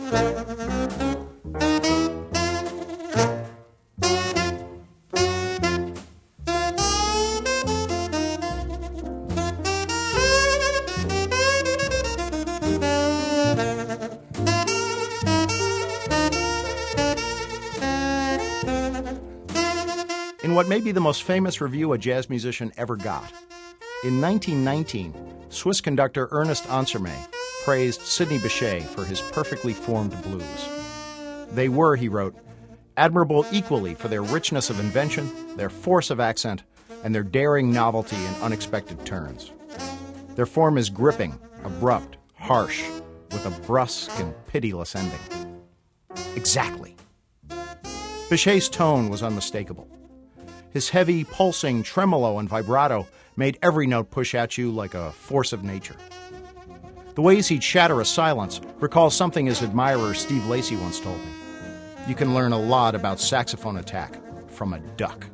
In what may be the most famous review a jazz musician ever got. In 1919, Swiss conductor Ernest Ansermet praised Sidney Bechet for his perfectly formed blues. They were, he wrote, admirable equally for their richness of invention, their force of accent, and their daring novelty and unexpected turns. Their form is gripping, abrupt, harsh, with a brusque and pitiless ending. Exactly. Bechet's tone was unmistakable. His heavy, pulsing tremolo and vibrato made every note push at you like a force of nature. The ways he'd shatter a silence recalls something his admirer Steve Lacy once told me. You can learn a lot about saxophone attack from a duck.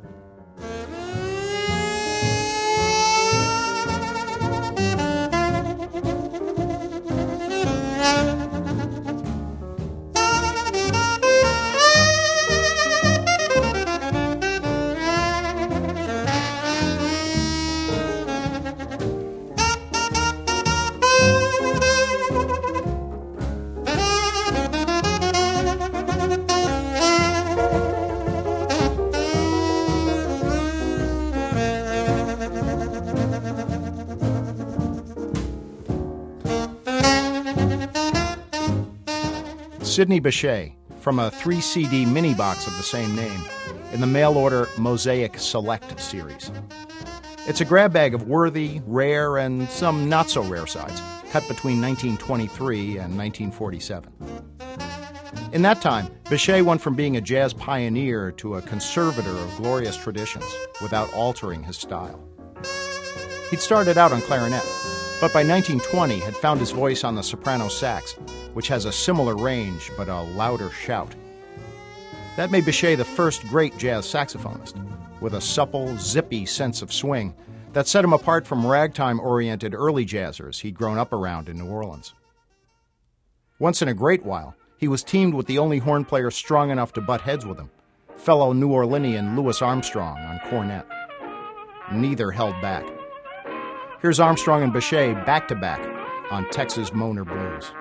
Sidney Bechet, from a 3-CD mini box of the same name, in the mail-order Mosaic Select series. It's a grab bag of worthy, rare, and some not-so-rare sides, cut between 1923 and 1947. In that time, Bechet went from being a jazz pioneer to a conservator of glorious traditions, without altering his style. He'd started out on clarinet, but by 1920 had found his voice on the soprano sax, which has a similar range but a louder shout. That made Bechet the first great jazz saxophonist, with a supple, zippy sense of swing that set him apart from ragtime-oriented early jazzers he'd grown up around in New Orleans. Once in a great while, he was teamed with the only horn player strong enough to butt heads with him, fellow New Orleanian Louis Armstrong on cornet. Neither held back. Here's Armstrong and Bechet back-to-back on Texas Moaner Blues.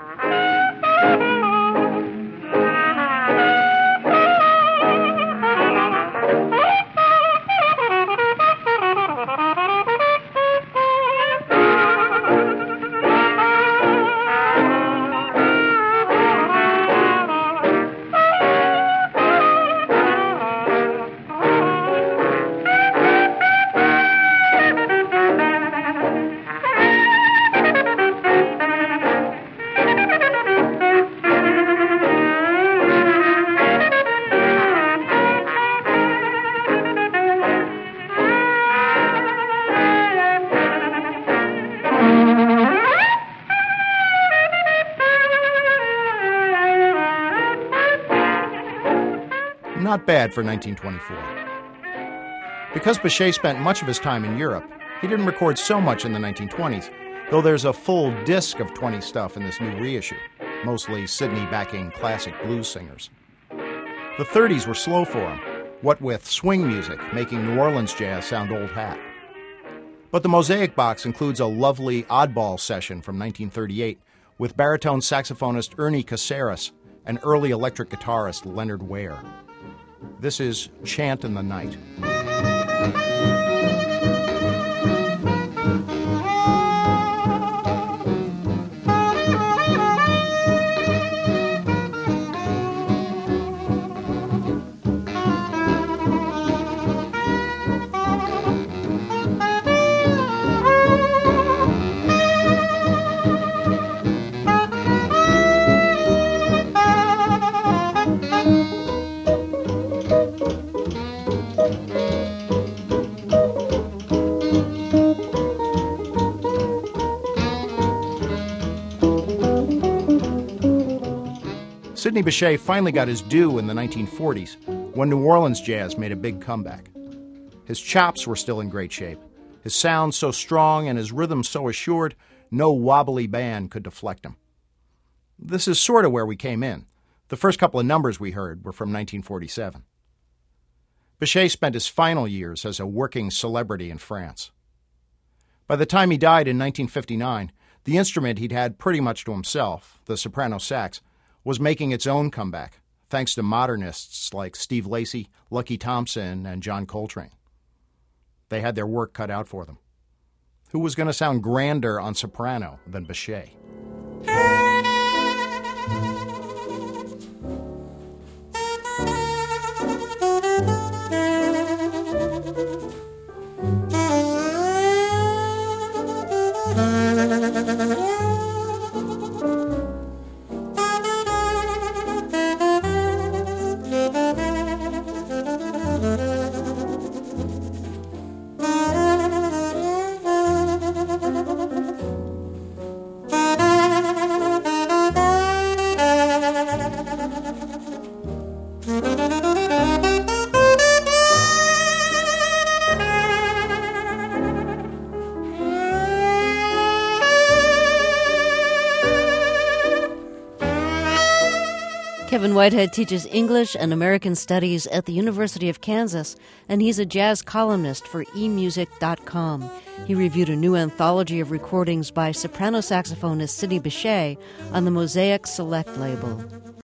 Not bad for 1924. Because Bechet spent much of his time in Europe, he didn't record so much in the 1920s, though there's a full disc of 20 stuff in this new reissue, mostly Sidney backing classic blues singers. The 30s were slow for him, what with swing music making New Orleans jazz sound old hat. But the Mosaic box includes a lovely oddball session from 1938 with baritone saxophonist Ernie Caceres and early electric guitarist Leonard Ware. This is Chant in the Night. Sidney Bechet finally got his due in the 1940s when New Orleans jazz made a big comeback. His chops were still in great shape, his sound so strong and his rhythm so assured, no wobbly band could deflect him. This is sort of where we came in. The first couple of numbers we heard were from 1947. Bechet spent his final years as a working celebrity in France. By the time he died in 1959, the instrument he'd had pretty much to himself, the soprano sax, was making its own comeback, thanks to modernists like Steve Lacy, Lucky Thompson, and John Coltrane. They had their work cut out for them. Who was going to sound grander on soprano than Bechet? Kevin Whitehead teaches English and American Studies at the University of Kansas, and he's a jazz columnist for emusic.com. He reviewed a new anthology of recordings by soprano saxophonist Sidney Bechet on the Mosaic Select label.